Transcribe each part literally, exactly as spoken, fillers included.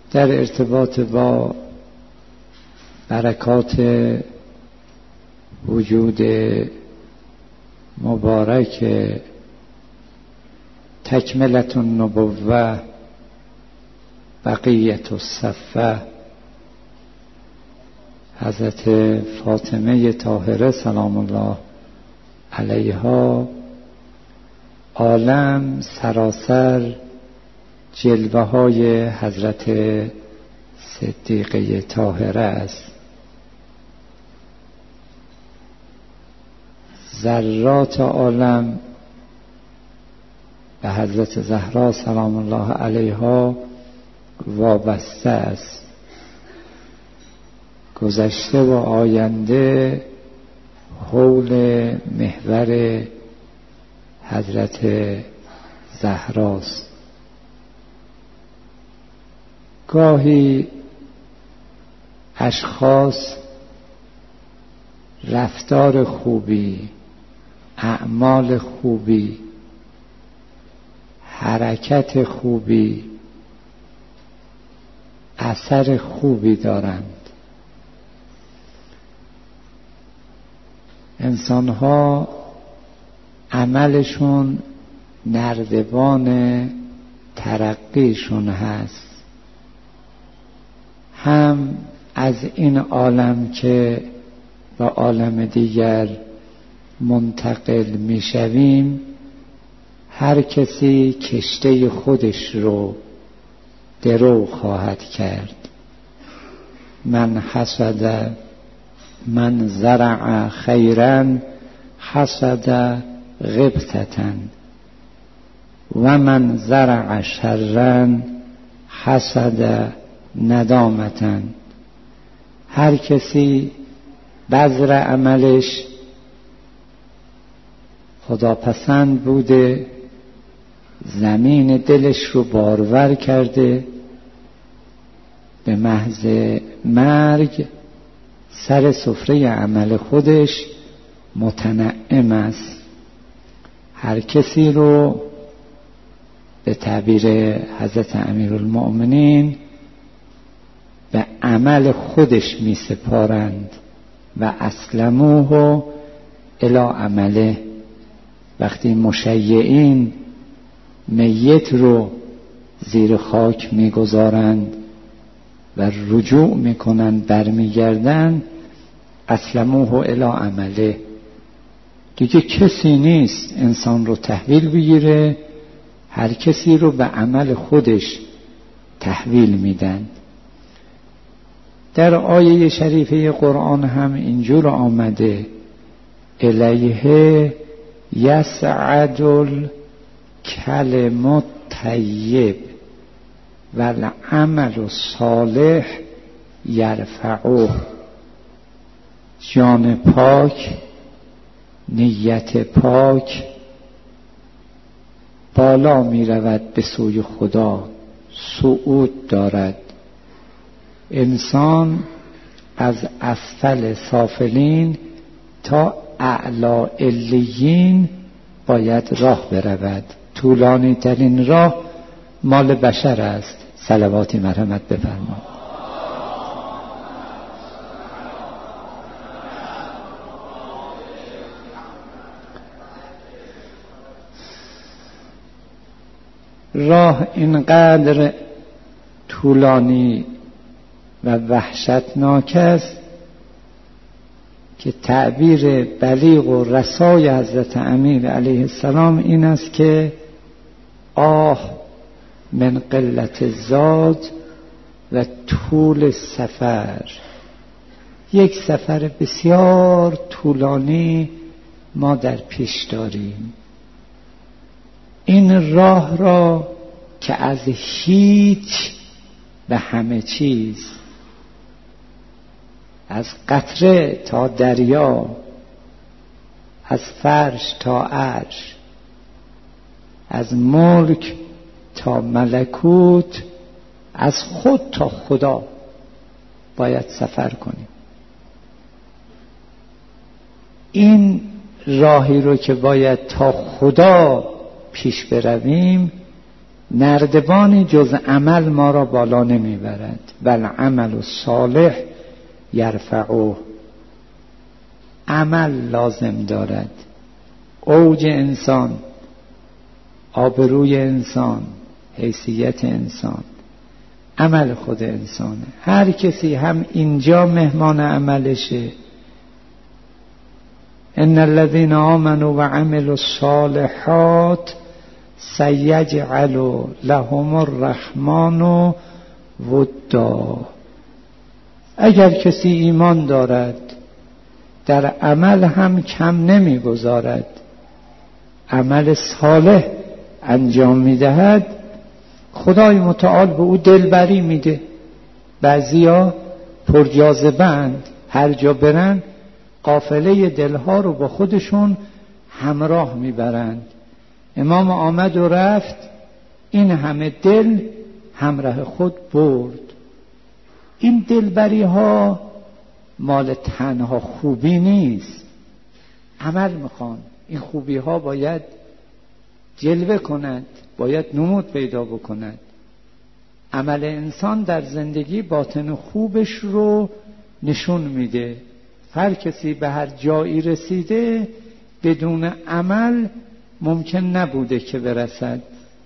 در ارتباط با برکات وجود مبارک تکملة النبوة بقیت الصفوة حضرت فاطمه طاهره سلام الله علیها، عالم سراسر جلوه های حضرت صدیقه طاهره است. ذرات عالم به حضرت زهرا سلام الله علیها وابسته است. گذشته و آینده حول محور حضرت زهراست. گاهی اشخاص رفتار خوبی، اعمال خوبی، حرکت خوبی، اثر خوبی دارند. انسان‌ها عملشون نردبان ترقیشون هست، هم از این عالم که به عالم دیگر منتقل میشویم. هر کسی کشته خودش رو درو خواهد کرد. من حسد من زرع خیرا حسد غبطة و من زرع شرا حسد ندامة. هر کسی بذر عملش خداپسند بوده، زمین دلش رو بارور کرده، به محض مرگ سر سفره عمل خودش متنعم است. هر کسی رو به تعبیر حضرت امیرالمؤمنین به عمل خودش می سپارند و اسلموه الی عمله. وقتی مشیعین میت رو زیر خاک می گذارند و رجوع می کنند، برمی گردند، اسلموه الی عمله. دیگه کسی نیست انسان رو تحویل بگیره، هر کسی رو به عمل خودش تحویل میدن. در آیه شریفه قرآن هم اینجور آمده: الیه یسعد الکلم الطیب و العمل الصالح یرفعه. جان پاک، نیت پاک بالا می رود به سوی خدا، صعود دارد. انسان از اسفل سافلین تا اعلی علیین باید راه برود. طولانی ترین راه مال بشر است. صلواتی مرحمت بفرمایید. راه اینقدر طولانی و وحشتناک است که تعبیر بلیغ و رسای حضرت امیر علیه السلام این است که آه من قلت زاد و طول سفر. یک سفر بسیار طولانی ما در پیش داریم. این راه را که از هیچ به همه چیز، از قطره تا دریا، از فرش تا عرش، از ملک تا ملکوت، از خود تا خدا باید سفر کنیم. این راهی رو که باید تا خدا پیش برویم، نردبانی جز عمل ما را بالا نمیبرد. بل عمل الصالح یرفعه. عمل لازم دارد. اوج انسان، آبروی انسان، حیثیت انسان، عمل خود انسانه. هر کسی هم اینجا مهمان عملشه. ان الذين آمنوا وعملوا الصالحات سیجعل لهم الرحمن ودا. اگر کسی ایمان دارد در عمل هم کم نمیگذارد، عمل صالح انجام میدهد، خدای متعال به او دلبری میده. بعضیا پرجاذبه‌اند، هر جا برن قافله دلها رو با خودشون همراه میبرند. امام آمد و رفت، این همه دل همراه خود برد. این دلبری ها مال تنها خوبی نیست، عمل میخوان. این خوبی ها باید جلوه کند، باید نمود پیدا بکند. عمل انسان در زندگی باطن خوبش رو نشون میده. هر کسی به هر جایی رسیده بدون عمل ممکن نبوده که برسد.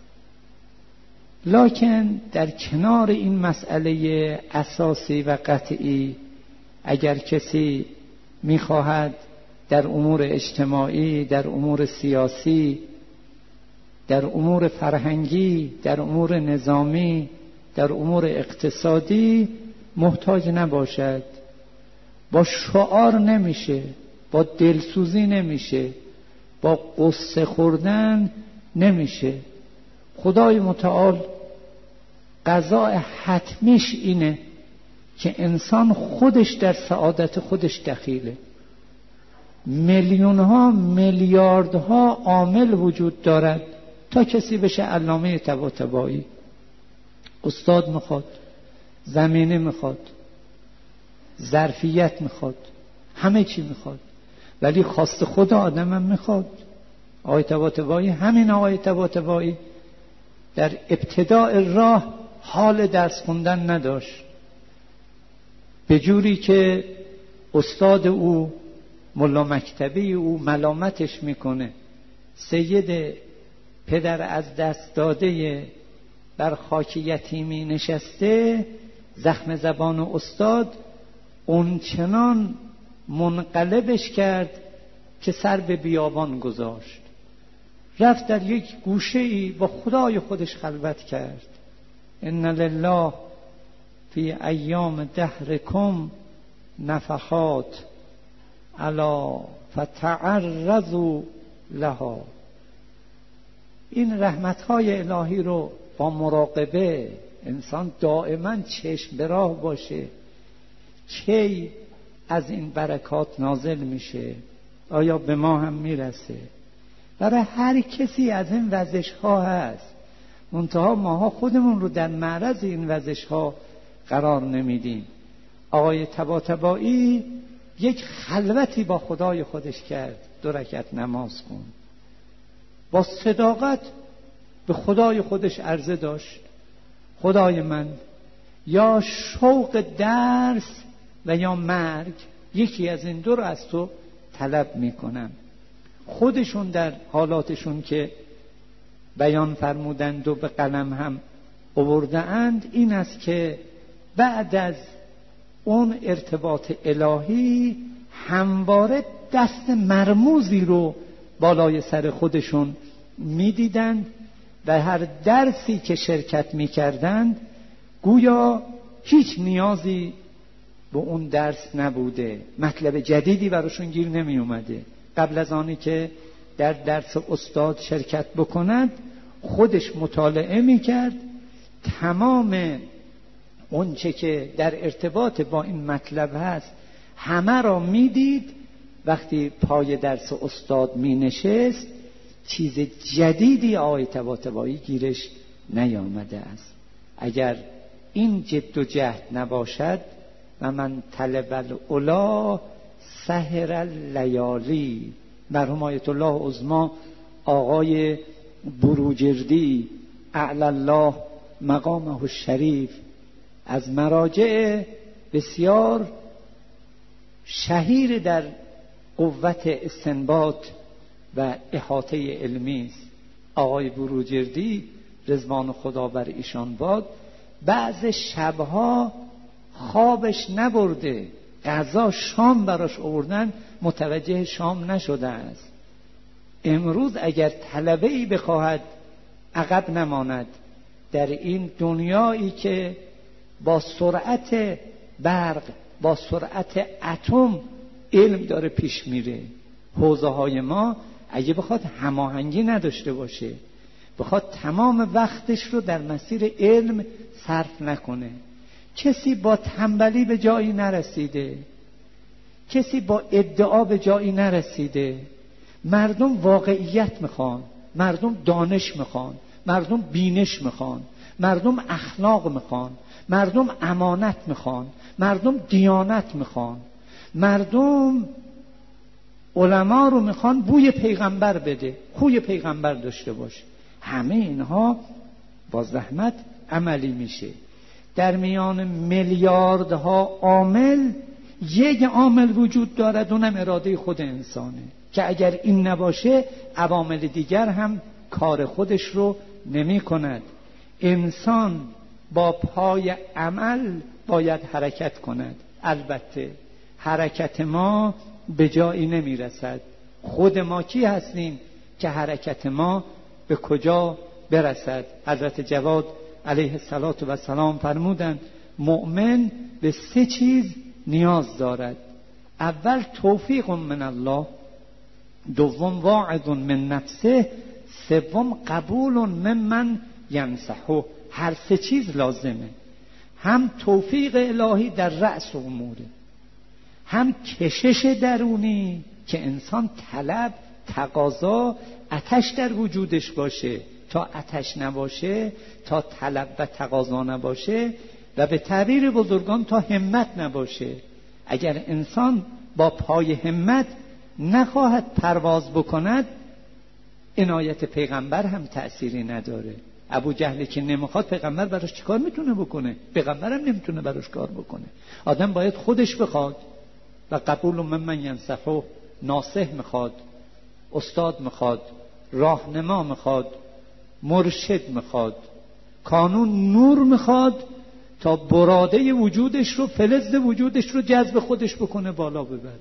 لکن در کنار این مسئله اساسی و قطعی، اگر کسی میخواهد در امور اجتماعی، در امور سیاسی، در امور فرهنگی، در امور نظامی، در امور اقتصادی محتاج نباشد، با شعار نمیشه، با دلسوزی نمیشه، با قصه خوردن نمیشه. خدای متعال قضاء حتمیش اینه که انسان خودش در سعادت خودش دخیله. میلیون ها میلیارد ها عامل وجود دارد تا کسی بشه علامه طباطبایی. استاد میخواد، زمینه میخواد، ظرفیت میخواد، همه چی میخواد، ولی خواست خود آدم هم میخواد. آقای طباطبایی، همین آقای طباطبایی در ابتداء راه حال درس خوندن نداشت، به جوری که استاد او، ملا مکتبی او ملامتش میکنه. سید پدر از دست داده بر خاک یتیمی نشسته، زخم زبان استاد اون چنان منقلبش کرد که سر به بیابان گذاشت. رفت در یک گوشه‌ای با خدای خودش خلوت کرد. ان لله فی ایام دهرکم نفحات الا فتعرضوا لها. این رحمت‌های الهی رو با مراقبه انسان دائما چشم به راه باشه، کی از این برکات نازل میشه، آیا به ما هم میرسه. برای هر کسی از این وزش ها هست، منتها ماها خودمون رو در معرض این وزش ها قرار نمیدیم. آقای طباطبایی یک خلوتی با خدای خودش کرد، دو رکعت نماز کن، با صداقت به خدای خودش عرضه داشت: خدای من، یا شوق درس و یا مرگ، یکی از این دو رو از تو طلب میکنم. خودشون در حالاتشون که بیان فرمودند و به قلم هم آورده اند این است که بعد از اون ارتباط الهی همواره دست مرموزی رو بالای سر خودشون میدیدند و هر درسی که شرکت میکردند گویا هیچ نیازی به اون درس نبوده، مطلب جدیدی براشون گیر نمی اومده. قبل از آنی که در درس استاد شرکت بکنند خودش مطالعه میکرد، تمام اون چه که در ارتباط با این مطلب هست همه را میدید. وقتی پای درس استاد می نشست چیز جدیدی آقای طباطبایی گیرش نیامده است. اگر این جد و جهد نباشد و من طلب العلا سحر اللیالی، مرحوم آیت الله عظما آقای بروجردی اعلی الله مقامه الشریف از مراجع بسیار شهیر در قوت استنباط و احاطه علمی است. آقای بروجردی رضوان خدا بر ایشان باد بعض شبها خوابش نبرده، غذا شام براش آوردن متوجه شام نشده است. امروز اگر طلبه‌ای بخواهد عقب نماند در این دنیایی که با سرعت برق، با سرعت اتم علم داره پیش میره، حوزه های ما اگه بخواد هماهنگی نداشته باشه، بخواد تمام وقتش رو در مسیر علم صرف نکنه، کسی با تنبلی به جایی نرسیده، کسی با ادعا به جایی نرسیده. مردم واقعیت میخوان، مردم دانش میخوان، مردم بینش میخوان، مردم اخلاق میخوان، مردم امانت میخوان، مردم دیانت میخوان، مردم علما رو میخوان بوی پیغمبر بده، خوی پیغمبر داشته باشه. همه اینها با زحمت عملی میشه. در میان میلیاردها عامل یک عامل وجود دارد، اونم اراده خود انسانه که اگر این نباشه عوامل دیگر هم کار خودش رو نمی کند. انسان با پای عمل باید حرکت کند. البته حرکت ما به جایی نمی رسد. خود ما کی هستیم که حرکت ما به کجا برسد؟ حضرت جواد علیه السلام فرمودند مؤمن به سه چیز نیاز دارد: اول توفیق من الله، دوم واعظ من نفسه، سوم قبول من من ینصحه. هر سه چیز لازمه. هم توفیق الهی در رأس اموره، هم کشش درونی که انسان طلب، تقاضا، آتش در وجودش باشه. تا آتش نباشه، تا طلب و تقاضا نباشه، و به تعبیر بزرگان تا همت نباشه. اگر انسان با پای همت نخواهد پرواز بکند، عنایت پیغمبر هم تأثیری نداره. ابو جهل که نمیخواد، پیغمبر براش چیکار میتونه بکنه؟ پیغمبر هم نمیتونه براش کار بکنه. آدم باید خودش بخواد. و قبول من من ینصحه، ناصح میخواد، استاد میخواد، راهنما میخواد، مرشد میخواد، کانون نور میخواد تا براده وجودش رو، فلز وجودش رو جذب خودش بکنه، بالا ببره.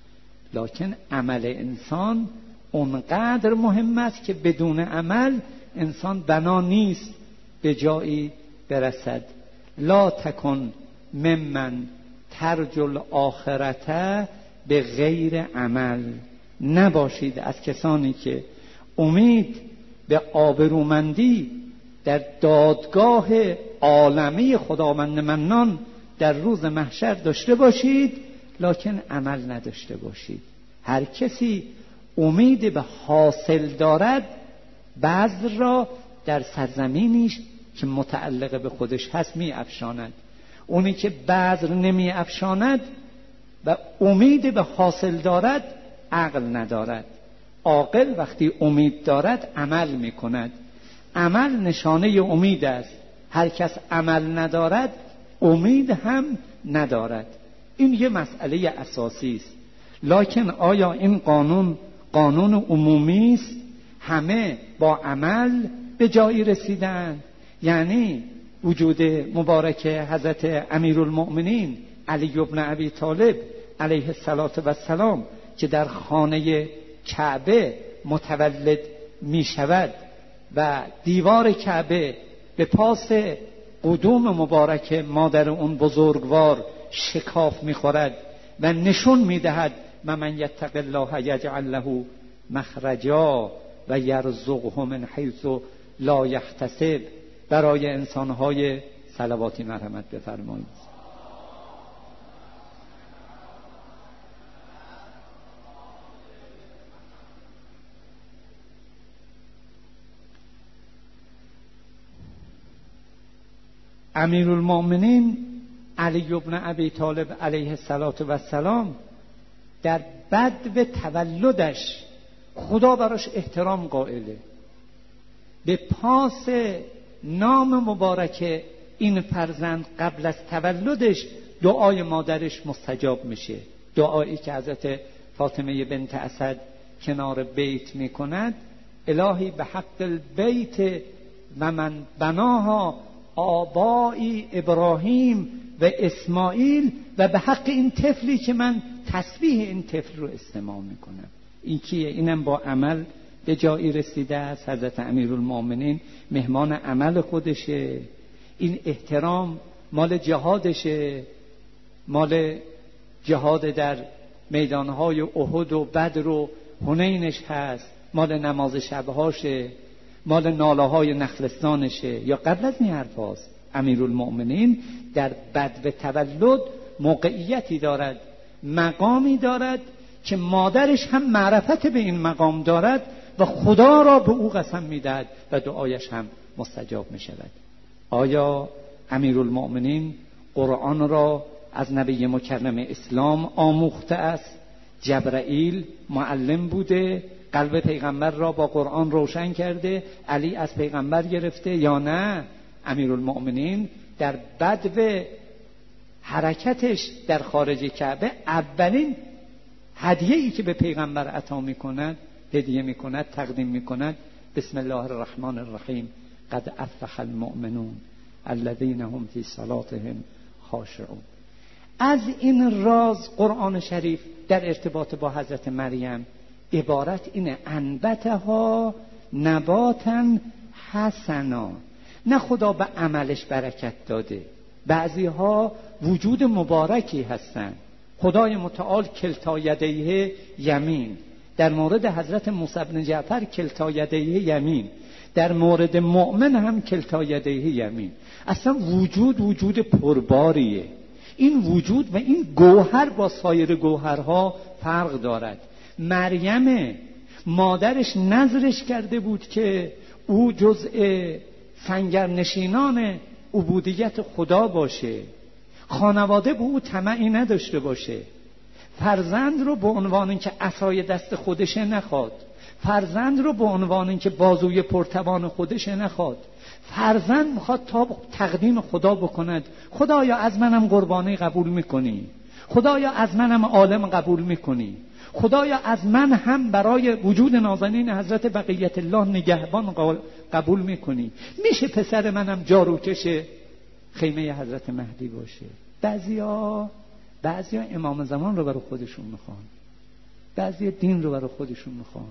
لکن عمل انسان اونقدر مهم است که بدون عمل انسان بنا نیست به جایی برسد. لا تکن ممن ترجو الاخرته به غیر عمل. نباشید از کسانی که امید به آبرومندی در دادگاه عالمی خداوند منان در روز محشر داشته باشید، لکن عمل نداشته باشید. هر کسی امید به حاصل دارد، بذر را در سرزمینیش که متعلق به خودش هست می افشاند. اونی که بذر نمی افشاند و امید به حاصل دارد، عقل ندارد. عاقل وقتی امید دارد عمل می کند. عمل نشانه امید است. هر کس عمل ندارد امید هم ندارد. این یه مسئله اساسی است. لکن آیا این قانون قانون عمومی است؟ همه با عمل به جایی رسیدن؟ یعنی وجود مبارک حضرت امیرالمؤمنین علی ابن ابی طالب علیه السلام که در خانه کعبه متولد می شود و دیوار کعبه به پاس قدوم مبارک مادر اون بزرگوار شکاف می خورد و نشون می دهد و من یتق الله یجعل له مخرجا و یرزقه من حیث لا یحتسب. برای انسانهای صلواتی مرحمت بفرمایید. امیرالمؤمنین علی ابن ابی طالب علیه السلام در بدو تولدش خدا براش احترام قائله. به پاس نام مبارک این فرزند قبل از تولدش دعای مادرش مستجاب میشه. دعایی که حضرت فاطمه بنت اسد کنار بیت میکند: الهی به حق البیت و من بناها آبایی ابراهیم و اسماعیل و به حق این طفلی که من تسبیح این طفل رو استماع میکنم. این کیه؟ اینم با عمل به جایی رسیده است. حضرت امیرالمؤمنین مهمان عمل خودشه. این احترام مال جهادشه، مال جهاد در میدانهای احد و بدر و حنینش هست، مال نماز شبهاشه، مال ناله های نخلستانشه. یا قبل از این حرف هاست. امیرالمؤمنین در بدو تولد موقعیتی دارد، مقامی دارد که مادرش هم معرفت به این مقام دارد و خدا را به او قسم میدهد و دعایش هم مستجاب می شود. آیا امیرالمؤمنین قرآن را از نبی مکرم اسلام آموخته است؟ جبرائیل معلم بوده، قلب پیغمبر را با قرآن روشن کرده، علی از پیغمبر گرفته یا نه؟ امیرالمؤمنین در بدو حرکتش در خارج کعبه اولین هدیه‌ای که به پیغمبر عطا می‌کند، هدیه می‌کند، تقدیم می‌کند: بسم الله الرحمن الرحیم قد افلح المؤمنون الذین هم فی صلاتهم خاشعون. از این راز قرآن شریف در ارتباط با حضرت مریم عبارت اینه: انبتها نباتا حسنا. نه خدا به عملش برکت داده، بعضی ها وجود مبارکی هستند. خدای متعال کلتا یدیه یمین، در مورد حضرت موسی بن جعفر کلتا یدیه یمین، در مورد مؤمن هم کلتا یدیه یمین. اصلا وجود وجود پرباریه. این وجود و این گوهر با سایر گوهرها فرق دارد. مریم مادرش نذرش کرده بود که او جزء سنگرنشینان عبودیت خدا باشه، خانواده به او طمعی نداشته باشه، فرزند رو به عنوان اینکه عصای دست خودشه نخواد، فرزند رو به عنوان اینکه بازوی پرتوان خودشه نخواد، فرزند میخواد تا تقدیم خدا بکند: خدایا از منم قربانی قبول میکنی، خدایا از منم عالم قبول میکنی، خدایا از من هم برای وجود نازنین حضرت بقیت الله نگهبان قبول میکنی، میشه پسر منم جاروکش خیمه حضرت مهدی باشه. بعضیا بعضیا امام زمان رو برای خودشون میخوان، بعضی دین رو برای خودشون میخوان،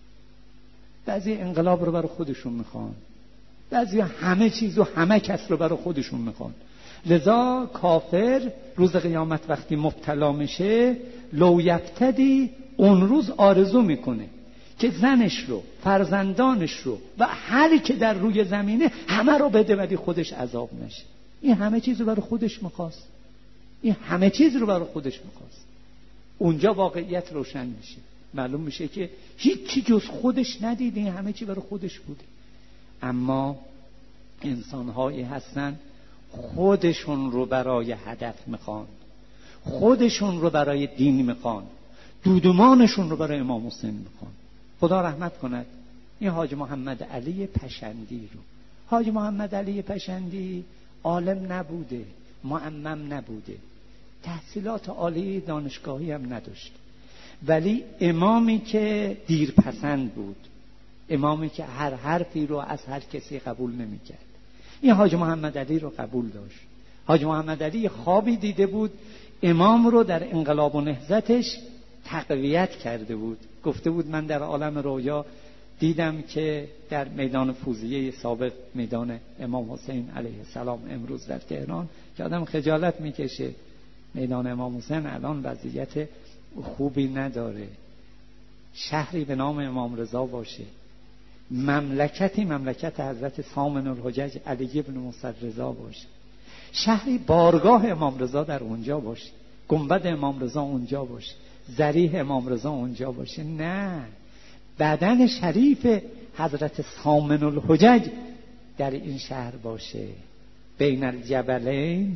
بعضی انقلاب رو برای خودشون میخوان، بعضی همه چیز و همه کس رو برای خودشون میخوان. لذا کافر روز قیامت وقتی مبتلا میشه، لو یفتدی، اون روز آرزو میکنه که زنش رو، فرزندانش رو و هر که در روی زمینه همه رو بده ولی خودش عذاب نشه. این همه چیز رو برای خودش میخواست، این همه چیز رو برای خودش میخواست. اونجا واقعیت روشن میشه، معلوم میشه که هیچی جز خودش ندیده، این همه چی برای خودش بوده. اما انسانهایی هستن خودشون رو برای هدف میخوان، خودشون رو برای دین میخوان، دودمانشون رو برای امام حسین میخوان. خدا رحمت کند این حاج محمد علی پشندی رو. حاج محمد علی پشندی عالم نبوده، معمم نبوده، تحصیلات عالی دانشگاهی هم نداشت، ولی امامی که دیرپسند بود، امامی که هر حرفی رو از هر کسی قبول نمی‌کرد. این حاج محمد علی رو قبول داشت. حاج محمد علی خوابی دیده بود، امام رو در انقلاب و نهضتش تقویت کرده بود. گفته بود من در عالم رویا دیدم که در میدان فوزیه سابق، میدان امام حسین علیه السلام امروز در تهران، که آدم خجالت میکشه، میدان امام حسین الان وضعیت خوبی نداره، شهری به نام امام رضا باشه، مملکتی مملکت حضرت ثامن الحجج علی بن موسی رضا باشه، شهری بارگاه امام رضا در اونجا باشه، گنبد امام رضا اونجا باشه، ضریح امام رضا اونجا باشه. نه، بدن شریف حضرت ثامن الحجج در این شهر باشه. بین الجبلین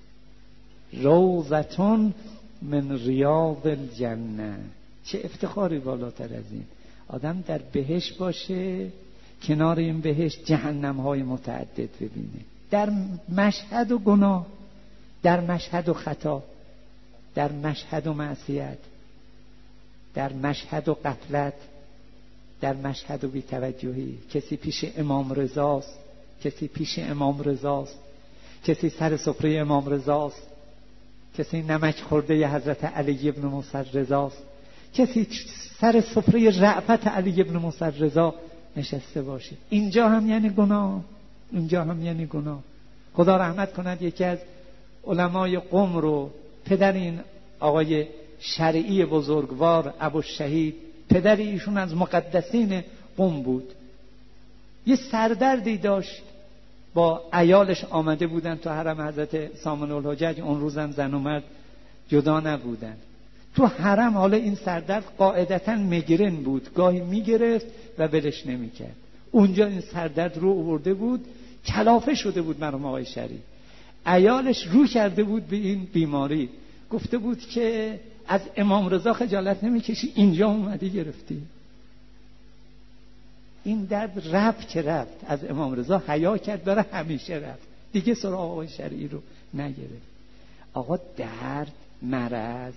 روضتون من ریاض الجنه. چه افتخاری بالاتر از این؟ آدم در بهشت باشه، کنار این بهشت جهنم‌های متعدد ببینه. در مشهد و گناه، در مشهد و خطا، در مشهد و معصیت، در مشهد و غفلت، در مشهد و بی‌توجهی. کسی پیش امام رضاست، کسی پیش امام رضاست، کسی سر سفره امام رضاست، کسی نمک خورده حضرت علی ابن موسی رضاست، کسی سر سفره رأفت علی ابن موسی رضا نشسته باشه. اینجا هم یعنی گناه، اینجا هم یعنی گناه. خدا رحمت کند یکی از علمای قم رو، پدر این آقای شرعی بزرگوار ابوالشهید، پدر ایشون از مقدسین قم بود، یه سردردی داشت، با عیالش آمده بودن تو حرم حضرت سامن الحجج. اون روزم زن و مرد جدا نبودن تو حرم. حالا این سردرد قاعدتاً میگرن بود، گاهی میگرفت و بلش نمیکرد. اونجا این سردرد رو آورده بود، کلافه شده بود. مرحوم آقای شریف عیالش رو کرده بود به این بیماری، گفته بود که از امام رضا خجالت نمیکشی، اینجا اومدی گرفتی. این درد رفت که رفت، از امام رضا حیا کرد، داره همیشه رفت دیگه، سراغ آقای شرعی رو نگرفت. آقا درد، مرض،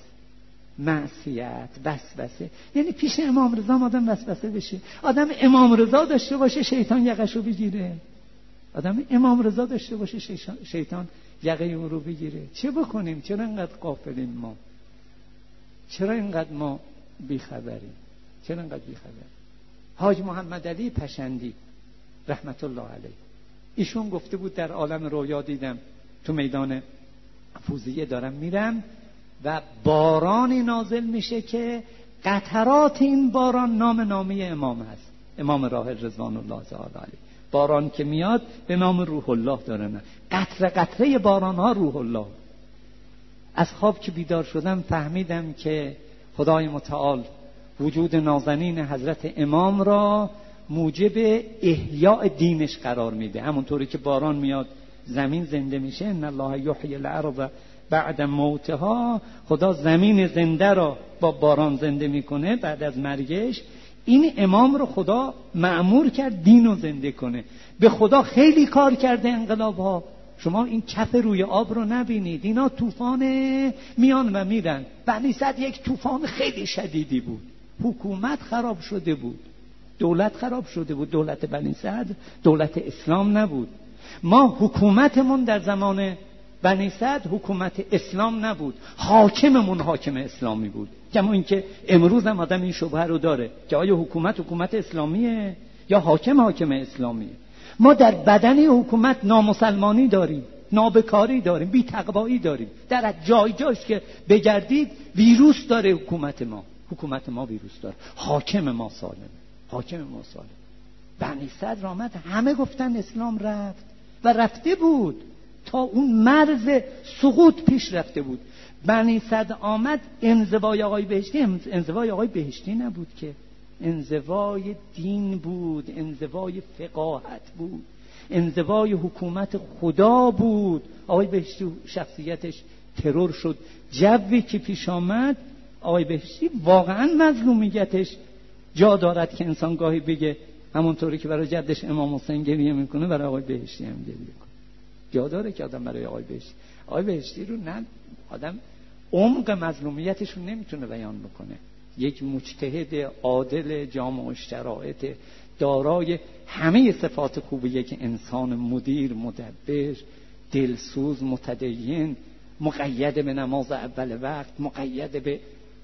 معصیت، وسوسه، یعنی پیش امام رضا آدم وسوسه بشه. آدم امام رضا داشته باشه شیطان یقشو بگیره، آدم امام رضا داشته باشه شیطان یقه اون رو بگیره. چه بکنیم؟ چرا اینقدر غافلیم ما؟ چرا اینقدر ما بیخبریم؟ چرا اینقدر بیخبریم؟ حاج محمد علی پشندی رحمت الله علیه، ایشون گفته بود در عالم رویا دیدم تو میدان فوزیه دارم میرم و بارانی نازل میشه که قطرات این باران نام نامی امام هست، امام راحل رضوان الله تعالی علیه. باران که میاد به نام روح الله داره، نه قطره قطره باران ها روح الله. از خواب که بیدار شدم فهمیدم که خدای متعال وجود نازنین حضرت امام را موجب احیاء دینش قرار میده. همونطوری که باران میاد زمین زنده میشه، ان الله یحیی الارض بعد موتها، خدا زمین زنده را با باران زنده میکنه بعد از مرگش. این امام رو خدا مأمور کرد دین رو زنده کنه. به خدا خیلی کار کرده انقلاب ها. شما این کف روی آب رو نبینید، اینا طوفان میان و میرن. بنی صد یک طوفان خیلی شدیدی بود، حکومت خراب شده بود، دولت خراب شده بود. دولت بنی صد دولت اسلام نبود. ما حکومتمون در زمان بنی صد حکومت اسلام نبود، حاکممون حاکم اسلامی بود. کما اینکه امروز هم آدم این شبهه رو داره که آیا حکومت حکومت اسلامیه یا حاکم حاکم اسلامیه. ما در بدن حکومت نامسلمانی داریم، نابکاری داریم، بی تقوایی داریم. در جای جایش که بگردید ویروس داره حکومت ما. حکومت ما ویروس داره، حاکم ما سالمه، حاکم ما سالم. بنی صدر آمد، همه گفتن اسلام رفت و رفته بود، تا اون مرز سقوط پیش رفته بود. بنی صدر آمد، انزوای آقای بهشتی انزوای آقای بهشتی نبود که، انزوای دین بود، انزوای فقاهت بود، انزوای حکومت خدا بود. آقای بهشتی شخصیتش ترور شد. جوی که پیش آمد، آقای بهشتی واقعا مظلومیتش جا دارد که انسان گاهی بگه همونطوری که برای جدش امام حسین گریه میکنه برای آقای بهشتی هم گریه کنه. جا داره که آدم برای آقای بهشتی آقای بهشتی رو نه آدم عمق مظلومیتش رو نمیتونه بیان بکنه. یک مجتهد عادل جامع الشرایط دارای همه صفات خوبیه که انسان مدیر، مدبر، دلسوز، متدین، مقید به نماز اول وقت، مقید به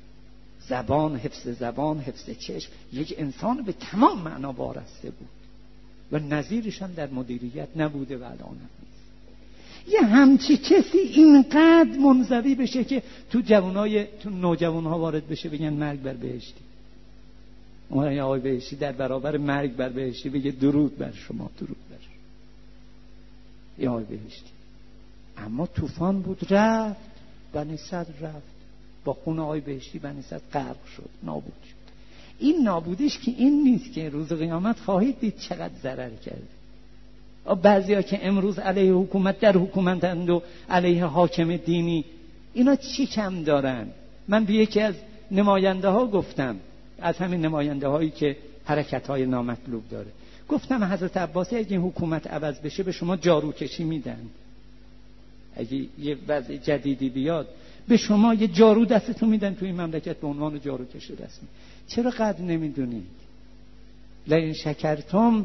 زبان، حفظ زبان، حفظ چشم، یک انسان به تمام معنا وارسته بود و نظیرش هم در مدیریت نبوده و الان هم نیست. یه همچی کسی اینقدر منزوی بشه که تو جوانای تو نوجوانها وارد بشه بگن مرگ بر بهشتی. اون یا آقای بهشتی در برابر مرگ بر بهشتی بگه درود بر شما، درود بر شما یا آقای بهشتی. اما طوفان بود رفت، بنی صدر رفت، با خون آقای بهشتی بنی صدر غرق شد، نابود شد. این نابودیش که این نیست که روز قیامت خواهید دید چقدر ضرر کرده. بعضیا که امروز علیه حکومت در حکومتند و علیه حاکم دینی، اینا چی کم دارن؟ من به یکی از نماینده ها گفتم، از همین نماینده هایی که حرکت های نامطلوب داره، گفتم حضرت عباسی اگه این حکومت عوض بشه به شما جارو کشی میدن، اگه یه وضع جدیدی بیاد به شما یه جارو دستتون میدن توی این مملکت به عنوان جارو کشی رسمی. چرا قدر نمیدونید؟ لئن شکرتم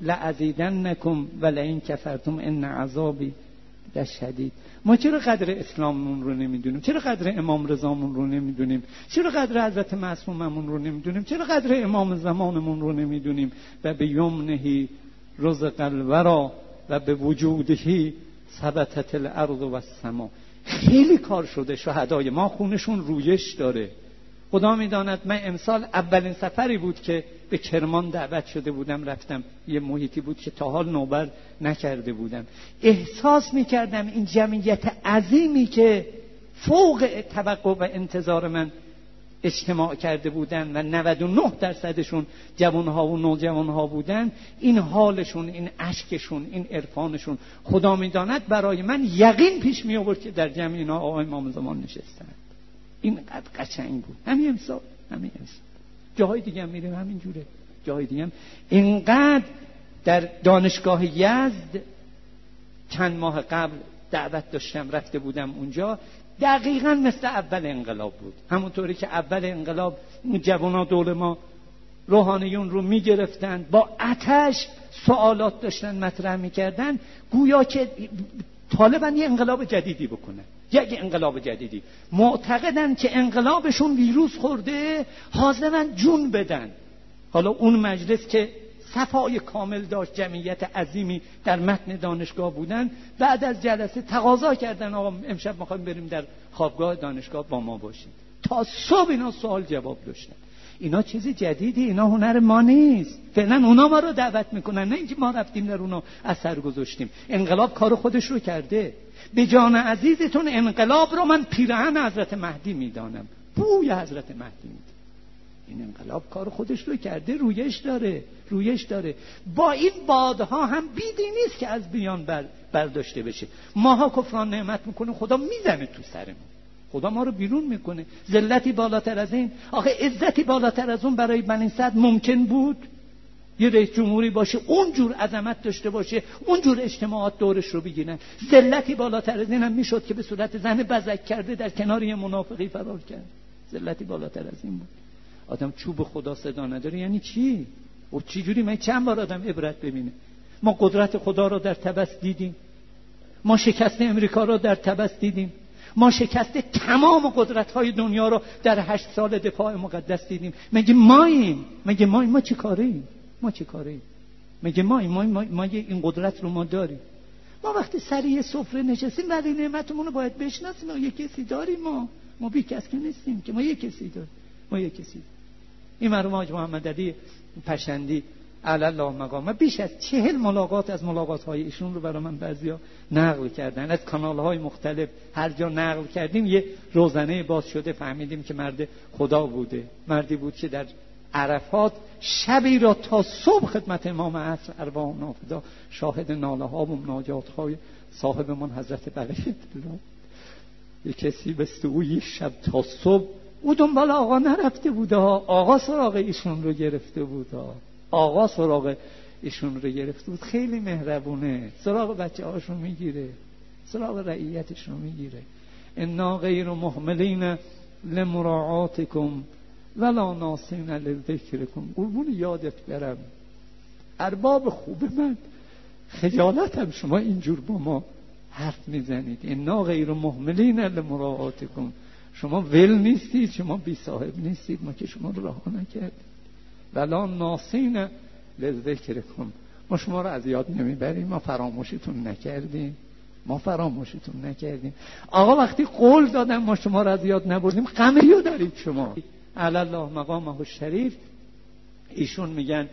لازیدنکم و لئن کفرتم ان عذابی لشدید. ما چرا قدر اسلاممون رو نمیدونیم؟ چرا قدر امام رضامون رو نمیدونیم؟ چرا قدر حضرت معصوممون رو نمیدونیم؟ چرا قدر امام زمانمون رو نمیدونیم؟ و به یمنه رزق الورا و به وجودهی ثبتت الارض و السما. خیلی کار شده، شهدای ما خونشون رویش داره. خدا میداند من امسال اولین سفری بود که به کرمان دعوت شده بودم، رفتم. یه محیطی بود که تا حال نوبر نکرده بودم. احساس میکردم این جمعیت عظیمی که فوق توقع و انتظار من اجتماع کرده بودن و نود و نه درصدشون جوانها و نوجوانها بودن، این حالشون، این اشکشون، این عرفانشون خدا میداند برای من یقین پیش می آورد که در جمع اینا آقای امام زمان نشستن. اینقدر قشنگ بود. همین امسال همین امسال جاهای دیگه هم میریم همین جوره، جاهای دیگه هم. اینقدر در دانشگاه یزد چند ماه قبل دعوت داشتم، رفته بودم اونجا، دقیقاً مثل اول انقلاب بود. همونطوری که اول انقلاب جوانا دور ما روحانیون رو میگرفتن، با آتش سوالات داشتن مطرح میکردن، گویا که طالبن یه انقلاب جدیدی بکنن، یک انقلاب جدیدی. معتقدن که انقلابشون ویروس خورده، حاضرن جون بدن. حالا اون مجلس که صفای کامل داشت، جمعیت عظیمی در متن دانشگاه بودن، بعد از جلسه تقاضا کردن آقا امشب میخوایم بریم در خوابگاه دانشگاه با ما باشید. تا صبح اینا سوال جواب داشتن. اینا چیزی جدیدی، اینا هنر ما نیست. فعلا اونا ما رو دعوت میکنن، نه اینکه ما رفتیم در اونا اثر گذاشتیم. انقلاب کار خودش رو کرده. به جان عزیزتون انقلاب رو من پیراهن حضرت مهدی میدانم، بوی حضرت مهدی میدانم. این انقلاب کار خودش رو کرده، رویش داره، رویش داره. با این بادها هم بیدی نیست که از بیان بر برداشته بشه. ماها کفران نعمت میکنه، خدا میزنه تو سرمون، خدا ما رو بیرون میکنه. ذلتی بالاتر از این، آخه عزتی بالاتر از اون برای بنی سعد ممکن بود؟ یه رئیس جمهوری باشه، اونجور عظمت داشته باشه، اونجور اجتماعات دورش رو بگیرن. ذلتی بالاتر از این هم میشد که به صورت زن بزک کرده در کنار یه منافقی فرار کرد. ذلتی بالاتر از این بود. آدم چوب خدا صدا نداره یعنی چی؟ و چی جوری؟ من چند بار آدم عبرت ببینه. ما قدرت خدا رو در تبس دیدیم، ما شکست امریکا رو در تبس دیدیم، ما شکست تمام قدرت‌های دنیا رو در هشت سال دفاع مقدس دیدیم. مگه ماییم؟ مگه ماییم؟ ما چی کاریم؟ ما چی کاریم؟ مگه ماییم؟ ما, ما, ما این قدرت رو ما داریم. ما وقتی سر یه سفره نشستیم ولی نعمتمون رو باید بشناسیم. ما یه کسی داریم، ما ما بی کس که نیستیم که، ما یه کسی داریم، ما یه کسی داریم. این مرحوم حاج محمد علی پشندی علی الله مقام بیش از چهل ملاقات از ملاقات‌های ایشون رو برای من بعضیا نقل کردن از کانال‌های مختلف. هر جا نقل کردیم یه روزنه باز شده، فهمیدیم که مرد خدا بوده. مردی بود که در عرفات شبی را تا صبح خدمت امام عصر ارواح نافذا شاهد ناله‌ها و مناجات‌های صاحبمان حضرت بقیه الله. یه کسی بست او یه شب تا صبح او دنبال آقا نرفته بوده ها، آقا سراغ ایشون رو گرفته بوده ها. آقا سراغ ایشون رو گرفته بود. خیلی مهربونه، سراغ بچه هاشون میگیره، سراغ رعیتشون میگیره. انا غیر محملین لمراعاتکم ولا ناسین لذکرکم. قربون یادت برم ارباب خوب من، خجالتم شما اینجور با ما حرف میزنید. انا غیر محملین لمراعاتکم، شما ول نیستید، شما بی صاحب نیستید، ما که شما رو رها نکردید. ولا ناسین لذکرکم، ما شما رو از یاد نمیبریم، ما فراموشتون نکردیم، ما فراموشتون نکردیم. آقا وقتی قول دادن ما شما رو از یاد نبردیم، غمیو دارید شما. علی الله مقامه الشریف ایشون میگن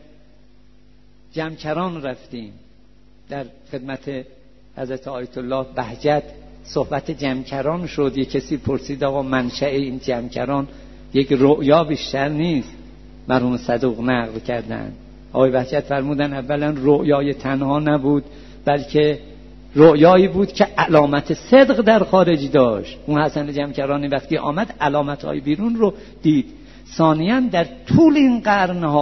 جمکران رفتیم در خدمت حضرت آیت الله بهجت، صحبت جمکران شد. یک کسی پرسید آقا منشأ این جمکران یک رؤیا بیشتر نیست؟ مرحوم صدوق نقل کردن. آقای بهجت فرمودن اولا رؤیای تنها نبود، بلکه رؤیایی بود که علامت صدق در خارج داشت. اون حسن جمکرانی وقتی آمد علامت‌های بیرون رو دید. ثانیاً در طول این قرنها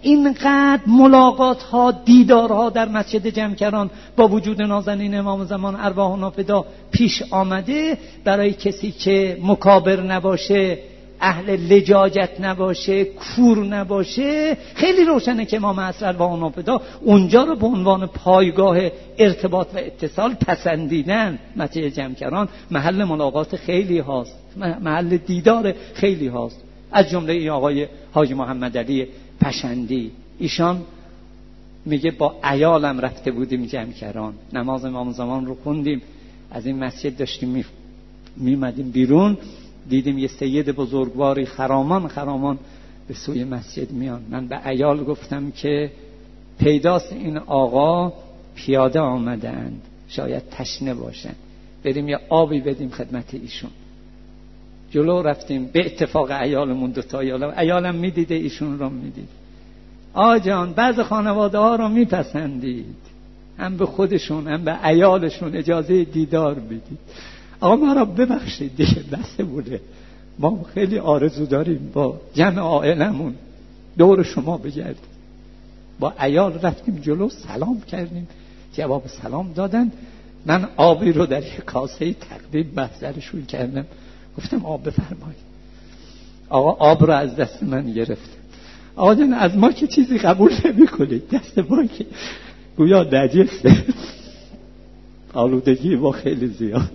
اینقدر ملاقات ها، دیدارها در مسجد جمکران با وجود نازنین امام زمان ارواحنا فدا پیش آمده. برای کسی که مکابر نباشه، اهل لجاجت نباشه، کور نباشه، خیلی روشنه که امام عصر ارواحنا فدا اونجا رو به عنوان پایگاه ارتباط و اتصال پسندیدن. مسجد جمکران محل ملاقات خیلی هاست، محل دیدار خیلی هاست. از جمله این آقای حاجی محمد علی پشندی، ایشان میگه با عیالم رفته بودیم جمکران، نماز امام زمان رو خوندیم، از این مسجد داشتیم میمدیم بیرون، دیدیم یه سید بزرگواری خرامان خرامان به سوی مسجد میان. من به عیال گفتم که پیداست این آقا پیاده آمدند، شاید تشنه باشن، بریم یه آبی بدیم خدمت ایشون. جلو رفتیم، به اتفاق عیالمون دوتا عیالم عیالم میدیده ایشون رو میدید. آقا جان بعض خانواده ها رو میپسندید، هم به خودشون هم به عیالشون اجازه دیدار بدید. آقا ما را ببخشید دیگه، بسته بوده، ما خیلی آرزو داریم با جمع عائلمون دور شما بگردیم. با عیال رفتیم جلو، سلام کردیم، جواب سلام دادن. من آبی رو در یک کاسه تقدیم محضرشون کردم، گفتم آب بفرمایید. آقا آب رو از دست من گرفت. آقا جان از ما که چیزی قبول نمی کنید، دست ما که گویا نجسه، آلودگی ما خیلی زیاد.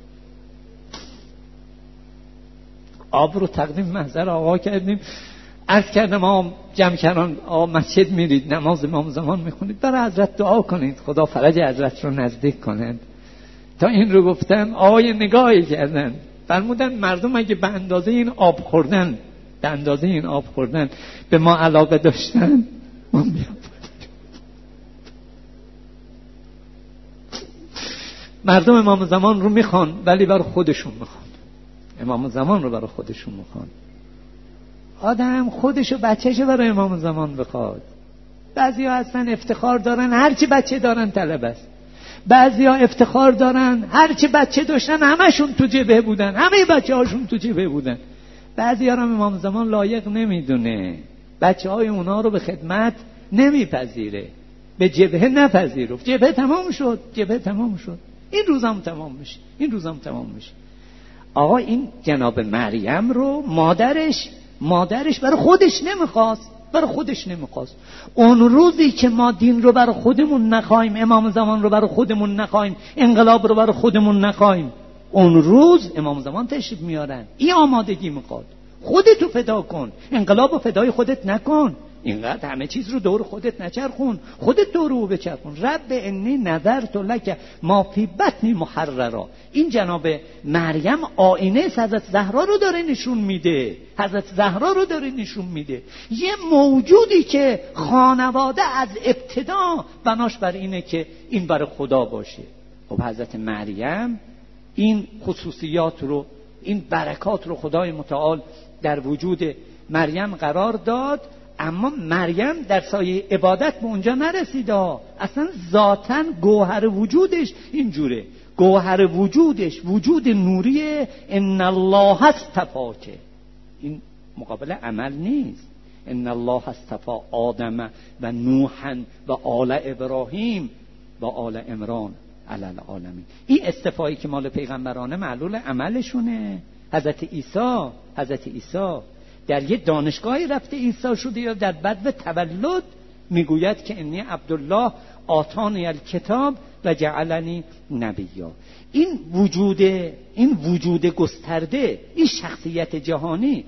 آب رو تقدیم محضر آقا کردیم، عرض کردم آقا جمکران آقا مسجد میرید، نماز امام زمان میخونید، برای حضرت دعا کنید خدا فرج حضرت رو نزدیک کنند. تا این رو گفتم آقای نگاهی کردن، فرمودن مردم اگه به اندازه این آب خوردن به اندازه این آب خوردن به ما علاقه داشتن، ما میام. مردم امام زمان رو میخوان ولی برای خودشون میخوان، امام زمان رو برای خودشون میخوان. آدم خودشو بچهشو برای امام زمان بخواد. بعضی ها اصلا افتخار دارن هرچی بچه دارن طلب است، بعضی ها افتخار دارن هرچی بچه داشتن همشون تو جبهه بودن، همه بچه هاشون تو جبهه بودن. بعضی ها هم امام زمان لایق نمیدونه، بچه های اونا رو به خدمت نمیپذیره، به جبهه نپذیرفت. جبهه تمام شد، جبهه تمام شد، این روزم تمام میشه، این روزم تمام میشه. آقا این جناب مریم رو مادرش مادرش برای خودش نمیخواست، برای خودش نمیخواست. اون روزی که ما دین رو برای خودمون نخوایم، امام زمان رو برای خودمون نخوایم، انقلاب رو برای خودمون نخوایم، اون روز امام زمان تشریف میارن. این آمادگی میخواد. خودتو فدا کن، انقلاب رو فدای خودت نکن، اینقدر همه چیز رو دور خودت نچرخون، خودت دور رو بچرخون. رب انی نذرت لک ما فی بطنی محررا. این جناب مریم آینه حضرت زهرا رو داره نشون میده، حضرت زهرا رو داره نشون میده، یه موجودی که خانواده از ابتدا بناش بر اینه که این برای خدا باشه. خب حضرت مریم این خصوصیات رو، این برکات رو خدای متعال در وجود مریم قرار داد. اما مریم در سایه عبادت به اونجا نرسید، اصلا ذاتاً گوهر وجودش اینجوره، گوهر وجودش وجود نوریه. ان الله اصطفاک، این مقابل عمل نیست. ان الله اصطفى آدم و نوحا و آل ابراهیم و آل عمران علی العالمین. این اصطفایی که مال پیغمبرانه معلول عملشونه. حضرت عیسی حضرت عیسی در یه دانشگاهی رفته عیسی شده، یا در بدو تولد میگوید که انی عبدالله آتانی الکتاب و جعلنی نبیا. این وجود این وجود گسترده، این شخصیت جهانی،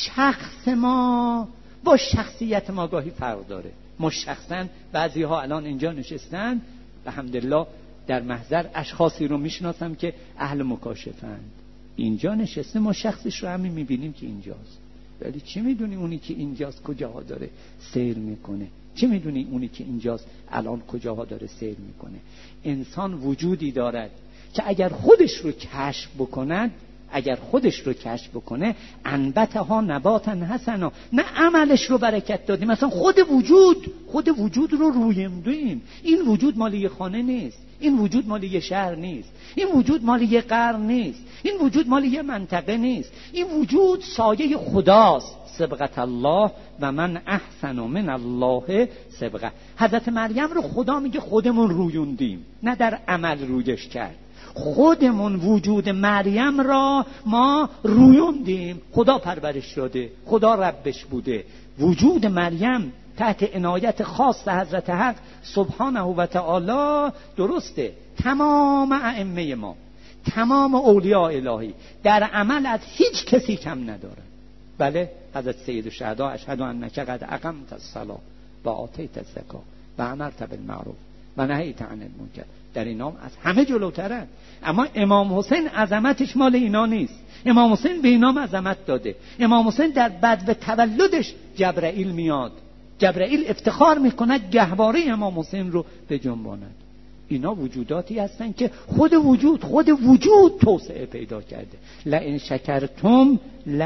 شخص ما با شخصیت ما گاهی فرق داره. ما شخصا بعضی ها الان اینجا نشستن الحمدلله در محضر اشخاصی رو میشناسم که اهل مکاشفند، اینجا نشسته، ما شخصش رو همین میبینیم که اینجاست، ولی چی میدونی اونی که اینجاست کجاها داره سیر میکنه؟ چی میدونی اونی که اینجاست الان کجاها داره سیر میکنه؟ انسان وجودی دارد که اگر خودش رو کشف بکند اگر خودش رو کشف بکنه انبتها نباتا حسنا، نه عملش رو برکت دادیم، مثلا خود وجود خود وجود رو رویندیم. این وجود مال یه خانه نیست، این وجود مال یه شهر نیست، این وجود مال یه قرن نیست، این وجود مال یه منطقه نیست، این وجود سایه خداست. سبغت الله و من احسن من الله سبغه. حضرت مریم رو خدا میگه خودمون رویوندیم، نه در عمل رویش کرد. خودمون وجود مریم را ما رویوندیم، خدا پرورش داده، خدا ربش بوده. وجود مریم تحت عنایت خاص حضرت حق سبحانه و تعالی درسته. تمام ائمه ما، تمام اولیاء الهی در عمل از هیچ کسی کم ندارن. بله، حضرت سید الشهدا اشهد انک قد اقمت الصلاة و آتیت الزکاة و امرت بالمعروف و نهیت عن المنکر، در اینام از همه جلوترن. اما امام حسین عظمتش مال اینا نیست. امام حسین به اینام عظمت داده. امام حسین در بدو تولدش جبرائیل میاد، جبرائیل افتخار میکند گهواره امام حسین رو به جنباند. اینا وجوداتی هستن که خود وجود خود وجود توسعه پیدا کرده. لئن شکرتم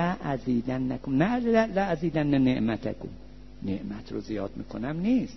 لازیدنکم، نه لازیدن نعمتکم، نعمت رو زیاد میکنم نیست.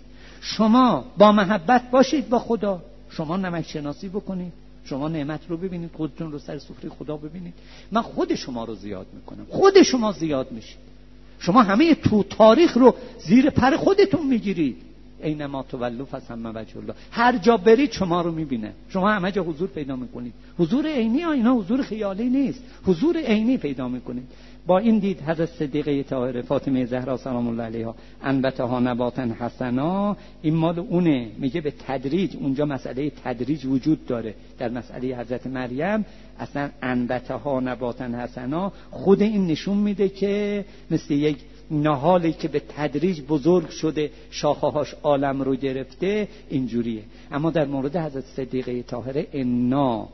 شما با محبت باشید با خدا، شما نمک شناسی بکنید، شما نعمت رو ببینید، خودتون رو سر سفره خدا ببینید، من خود شما رو زیاد میکنم، خود شما زیاد میشید. شما همه تو تاریخ رو زیر پر خودتون میگیرید. اینما تولوا فثم وجه الله، هر جا برید شما رو میبینه، شما همه جا حضور پیدا میکنید. حضور عینی ها، اینا حضور خیالی نیست، حضور عینی پیدا میکنید. با این دید حضرت صدیقه طاهره فاطمه زهرا سلام الله علیها انبتها نباتا حسنا، این مال اونه. میگه به تدریج، اونجا مسئله تدریج وجود داره. در مسئله حضرت مریم اصلا انبتها نباتا حسنا خود این نشون میده که مثل یک نهالی که به تدریج بزرگ شده، شاخه‌هاش عالم رو گرفته، اینجوریه. اما در مورد حضرت صدیقه طاهره انا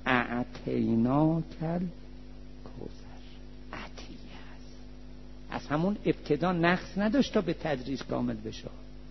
اعطیناک الکوثر، عطیه است. از همون ابتدا نقص نداشت تا به تدریج کامل بشه.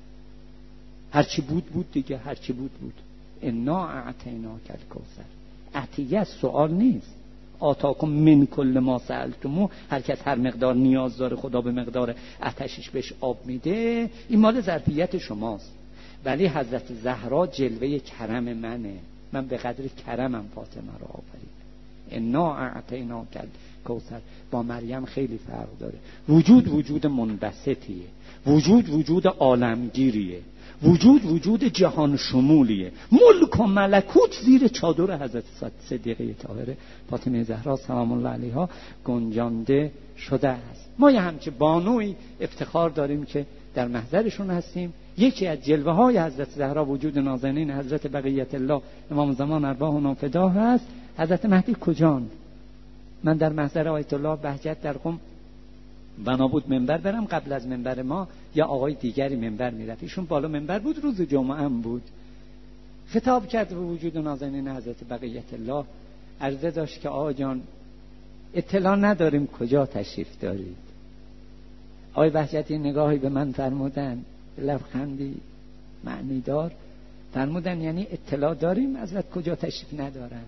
هرچی بود بود دیگه، هرچی بود بود. انا اعطیناک الکوثر، عطیه سوال نیست. آتاکم من کل ما سألتمو، هر کس هر مقدار نیاز داره خدا به مقدار آتشش بهش آب میده. این مال ظرفیت شماست. ولی حضرت زهرا جلوه کرم منه، من به قدر کرمم فاطمه رو آفریدم. انا اعطیناک الکوثر با مریم خیلی فرق داره. وجود وجود منبسطیه، وجود وجود عالمگیریه، وجود وجود جهان شمولیه. ملک و ملکوت زیر چادر حضرت صدیقه طاهره فاطمه زهرا سلام الله علیها گنجانده شده است. ما یه همچه بانوی افتخار داریم که در محضرشون هستیم. یکی از جلوه های حضرت زهرا وجود نازنین حضرت بقیت الله امام زمان ارواحنا فدا هست. حضرت مهدی کجان؟ من در محضر آیت الله بهجت در قم بنا بود منبر برم، قبل از منبر ما یا آقای دیگری منبر میرفت، ایشون بالا منبر بود، روز جمعه هم بود. خطاب کرد به وجود نازنین حضرت بقیت الله، عرضه داشت که آقا جان اطلاع نداریم کجا تشریف دارید. آقای بهجتی نگاهی به من فرمودن، لبخندی معنی دار فرمودن یعنی اطلاع داریم حضرت کجا تشریف ندارن؟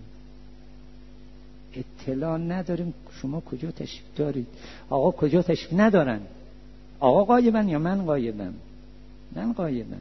اطلاع نداریم شما کجا تشریف دارید؟ آقا کجا تشریف ندارن؟ آقا غایبن یا من غایبم؟ من غایبم.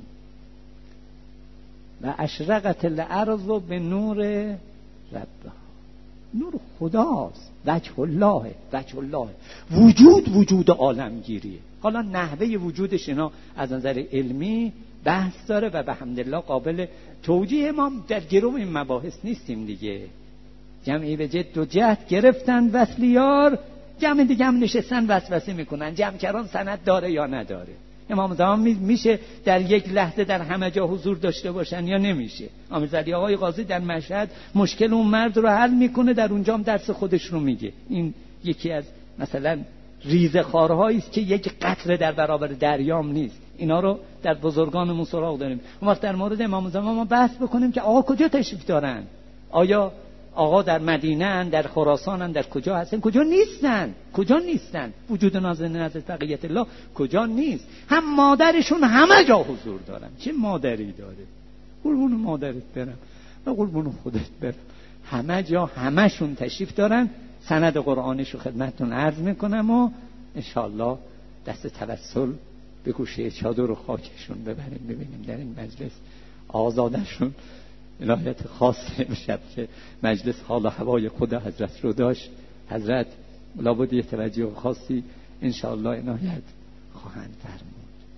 و اشرقت الارض به نور ربها، نور خداست، وجه الله، وجه الله. وجود وجود عالمگیریه. حالا نحوه وجودش اینا از نظر علمی بحث داره و به حمدالله قابل توجیه. ما در گرو این مباحث نیستیم دیگه. جمعی به جد و جهد گرفتن وصلیار، جمع دیگه هم نشستن وسوسه میکنن جمع کران سند داره یا نداره. امام زمان میشه در یک لحظه در همه جا حضور داشته باشن یا نمیشه؟ امیرزاده آقای قاضی در مشهد مشکل اون مرد رو حل میکنه، در اونجا هم درس خودش رو میگه. این یکی از مثلا ریزخوارهایی است که یک قطره در برابر دریام نیست. اینا رو در بزرگانمون سراغ داریم. اون وقت در مورد امام زمان ما بحث بکنیم که آقا کجا تشریف دارن؟ آیا آقا در مدینه ان، در خراسان ان، در کجا هستن؟ کجا نیستن؟ کجا نیستن؟ وجود نازنین حضرت بقیت الله کجا نیست؟ هم مادرشون همه جا حضور دارن. چه مادری داره؟ قربون مادرت برم و قربون خودت برم. همه جا همشون تشریف دارن. سند قرآنش رو خدمتتون عرض میکنم و انشاءالله دست توسل به گوشه چادر و خاکشون ببریم، ببینیم در این مجلس آزادشون عنایت خاصه امشب که مجلس حال و هوای خدا حضرت رو داشت. حضرت لابد یه توجه خاصی انشاءالله عنایت خواهند فرمود.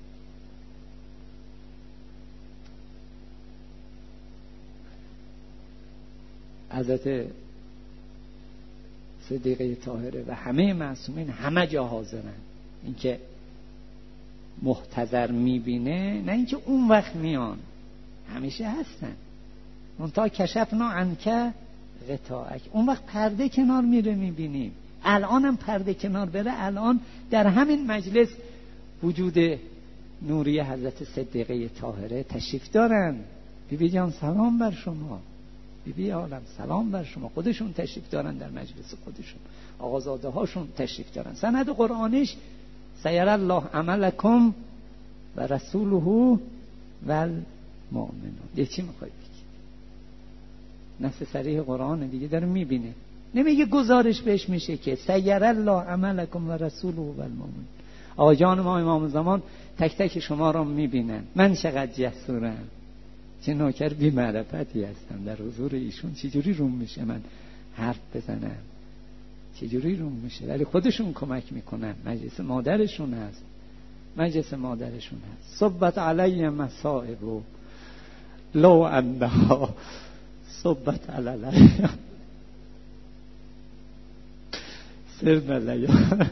حضرت صدیقه طاهره و همه معصومین همه جا حاضرن. اینکه محتضر میبینه نه اینکه اون وقت میان، همیشه هستن. منتها کشفنا عنک غطاءک، اون وقت پرده کنار میره میبینیم. الان هم پرده کنار بره، الان در همین مجلس وجود نوری حضرت صدیقه طاهره تشریف دارن. بیبی جان سلام بر شما، بیبی عالم سلام بر شما. خودشون تشریف دارن در مجلس خودشون، آقازاده هاشون تشریف دارن. سند قرآنش سیر الله عملکم و رسوله و المؤمنون. یه چی میخوای بگی؟ نص صریح قرآن دیگه داره میبینه، نمیگه گزارش بهش میشه که سیر الله عملکم و رسوله و المؤمنون. آقا جان ما امام زمان تک تک شما را میبینن. من چقدر جسورم، چه نوکر بی معرفتی هستم در حضور ایشون. چجوری روم میشه من حرف بزنم، چجوری روم میشه؟ ولی خودشون کمک میکنن. مجلس مادرشون هست، مجلس مادرشون هست. صبت علی مصائب لو انها صبت علی سرنا لیان.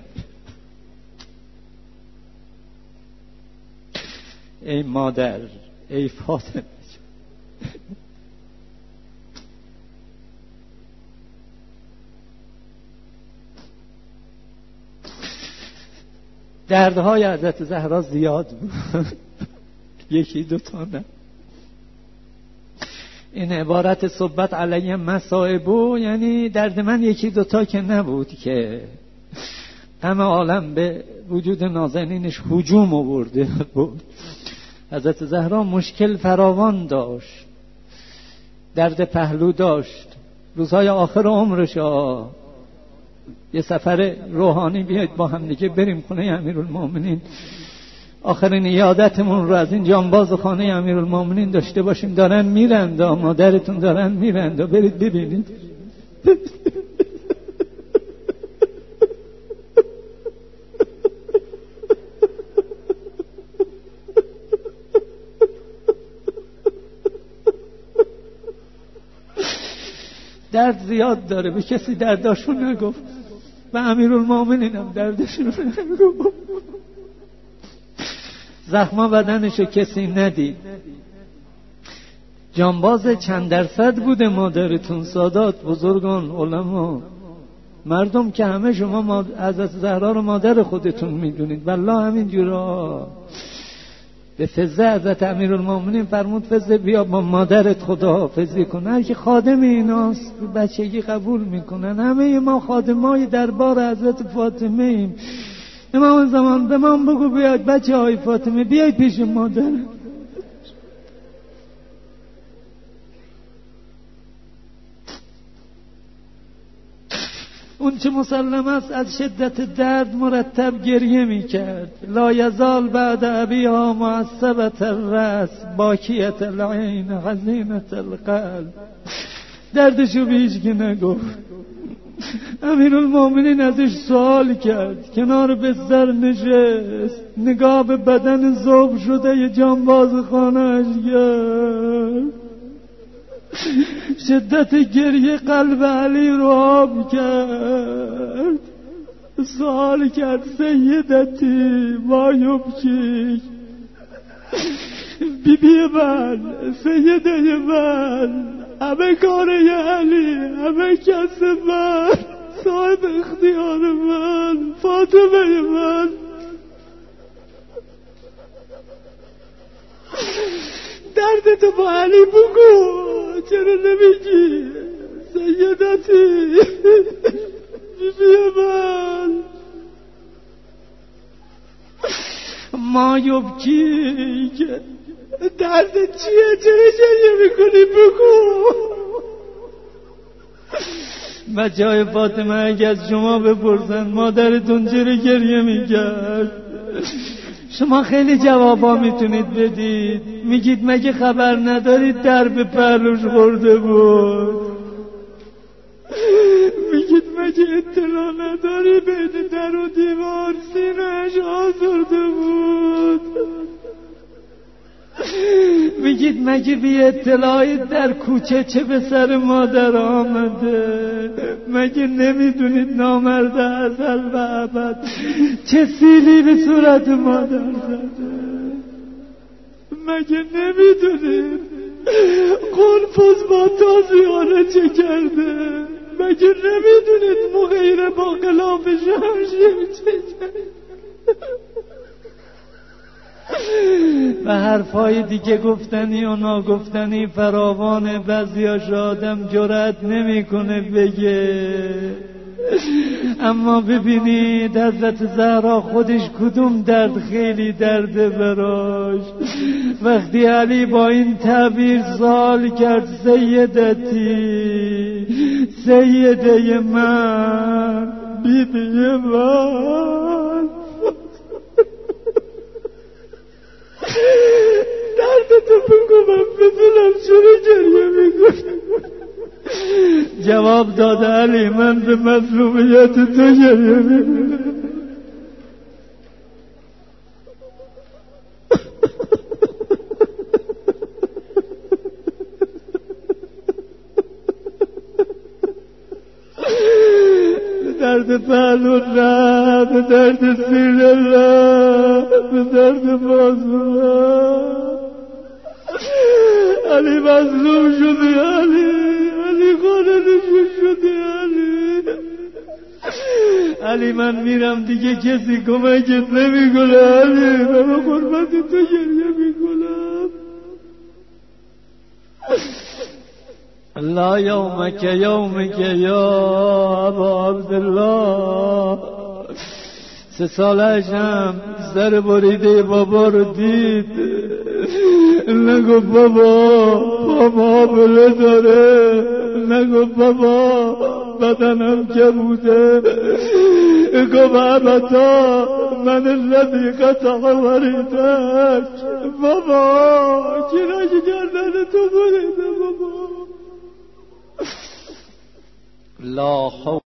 ای مادر، ای فاطمه، دردهای حضرت زهرا زیاد بود، یکی دو تا نه. این عبارت صبت علیه مصائبو یعنی درد من یکی دو تا که نبود که غم عالم به وجود نازنینش هجوم آورده بود. حضرت زهرا مشکل فراوان داشت، درد پهلو داشت. روزهای آخر عمرش ها یه سفر روحانی بیاید با هم دیگه بریم خونه امیرالمومنین، آخرین عیادتمون رو از این جانباز خانه امیرالمومنین داشته باشیم. دارن میرند، مادرتون دارن میرند، برید ببینید. درد زیاد داره، به کسی درداشو نگفت، و امیرالمومنین هم دردشو نگفت. زخما بدنشو کسی ندید. جانباز چند درصد بوده مادرتون؟ سادات، بزرگان، علما، مردم که همه شما حضرت زهرا رو مادر خودتون میدونید. والله همین جورا. به فزه حضرت امیرالمومنین فرمود فزه بیا با مادرت خداحافظی کن. هر که خادم ایناست بچگی قبول میکنن. همه ما خادمای دربار حضرت فاطمه ایم. امام زمان به من بگو بیاید بچه های فاطمه بیاید پیش مادر. اون چه مسلم است از شدت درد مرتب گریه میکرد. لا یزال بعد ابیها معصبت الرأس باکیت العین حزینت القلب. دردشو به هیچ که نگفت. امیرالمومنین ازش سوال کرد، کنار بستر نشست، نگاه به بدن ذوب شده ی جانباز خانه‌اش کرد. شدت گریه قلب علی رو آب کرد. سوال کرد سیدتی ما یبکی، بی بی من، سیده من، همه کاره علی، همه کس من، صاحب اختیار من، فاطمه من. دردتو با علی بگو، چرا نمیگی سیدتی بی بی من؟ ما یبکی که درد چیه؟ چرا جریه میکنی؟ بگو. بچه های فاطمه اگه از شما بپرسن مادرتون چرا گریه میکرد، شما خیلی جوابا میتونید بدید. میگید مگه خبر ندارید در به پهلوش خورده بود؟ میگید مگه اطلاع نداری بین در و دیوار سینه‌اش آزرده بود؟ میگید مگه بی اطلاعی در کوچه چه به سر مادر آمده؟ مگه نمیدونید نامرد ازل و ابد چه سیلی به صورت مادر زده؟ مگه نمیدونید قرفز با تازیانه چه کرده؟ مگه نمیدونید مغیره با غلاف شمشیر چه کرده؟ و حرفای دیگه گفتنی و ناگفتنی فراوانه، بعضیاش آدم جرأت نمیکنه بگه. اما ببینید حضرت زهرا خودش کدوم درد خیلی درده براش. وقتی علی با این تعبیر سوال کرد سیدتی، سیده من، بیبی من، دردتو بگو من بدونم چرا گریه میکنی. جواب داده علی من به مظلومیت تو گریه میکنم. درد پهلو نه، به درد سینه نه، به درد بازو نه. علی مظلوم شدی، علی علی خانه شدی، علی علی من میرم دیگه کسی کمکت نمیکنه، علی من قربت تو گریه میکنم. لا یومک یومک یا ابا عبدالله. سه سالشم سر بریده بابا رو دید، نگو بابا بابا بله داره، نگو بابا بدنم که بوده، گو ابتا من الذی قطع وریدک. بابا چرا که گردن تو بریده بابا؟ لا